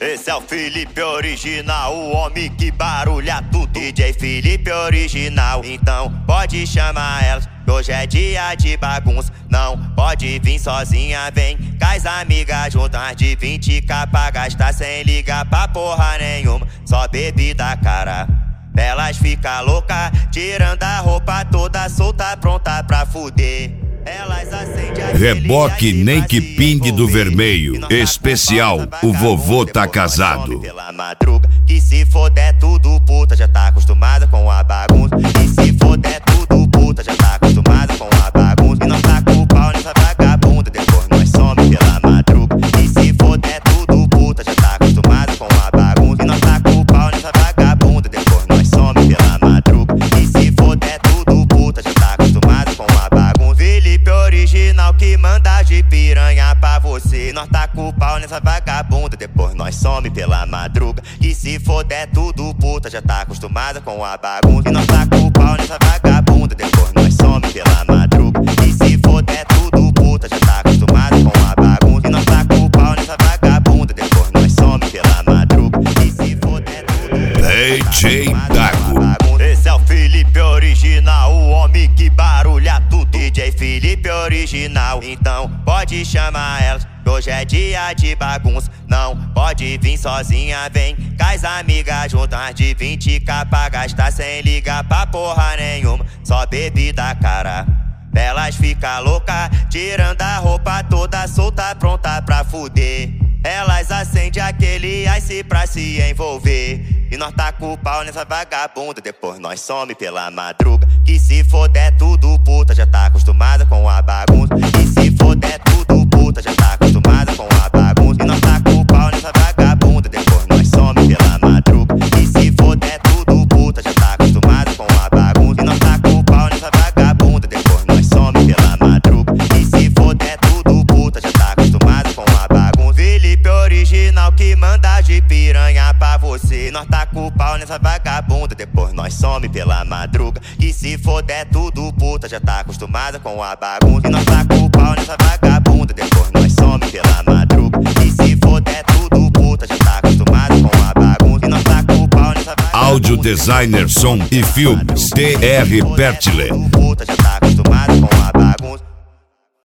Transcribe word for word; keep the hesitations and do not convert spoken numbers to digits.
Esse é o Felipe original, o homem que barulha tudo. D J Felipe original, então pode chamar elas, que hoje é dia de bagunça. Não pode vir sozinha, vem com as amigas juntas de vinte k pra gastar sem ligar pra porra nenhuma. Só bebida cara, elas ficam loucas, tirando a roupa toda solta, pronta pra fuder. Elas acendem Reboque nem que pingue do vermelho. Especial, o vovô tá casado. Pela madruga, que se foder tudo puta, já tá acostumada com a bagunça. E se foder tudo puta, já tá acostumada com a bagunça. E nós tá com o pau nessa vagabunda, depois nós some pela madruga. E se foder tudo puta, já tá acostumada com a bagunça. E nós tá com o pau nessa vagabunda, depois nós some pela madruga. E se foder tudo puta, já tá acostumada com a bagunça. Felipe original que manda de piranha pra você. Nós tá com o pau nessa vagabunda, depois nós some pela madruga. E se foder tudo puta, já tá acostumada com a bagunça. E nós tá com o pau nessa vagabunda, depois nós some pela madruga. E se foder tudo puta, já tá acostumada com a bagunça. E nós tá com o pau nessa vagabunda, depois nós some pela madruga. E se foder tudo D J Dago. Esse é o Felipe original, o homem que barulha tudo. D J Felipe original, então pode chamar elas, que hoje é dia de bagunça. Não pode vir sozinha, vem com as amigas juntas de vinte k pra gastar sem ligar pra porra nenhuma. Só bebida cara, elas ficam loucas, tirando a roupa toda solta, pronta pra fuder. Elas acendem aquele ice pra se envolver. E nós tá com o pau nessa vagabunda, depois nós some pela madruga. Que se foder tudo puta, já tá acostumada com a bagunça. E se foder tudo puta, já tá acostumada com a bagunça. E nós tá com o pau nessa vagabunda, depois nós some pela madruga. E se foder tudo puta, já tá acostumada com a bagunça. E nós tá com o pau nessa vagabunda, depois nós some pela madruga. E se foder tudo puta, já tá acostumada com a bagunça. Felipe original que manda de piranha pra você. Nós tá com o pau nessa vagabunda, depois nós some pela madruga. E se foder tudo puta, já tá acostumada com a bagunça. E nós tá com o pau nessa vagabunda, depois nós some pela madruga. E se foder tudo puta, já tá acostumada com a bagunça. E nós tá com o pau nessa vagabunda. Áudio designer, som e filmes, T R Pertile.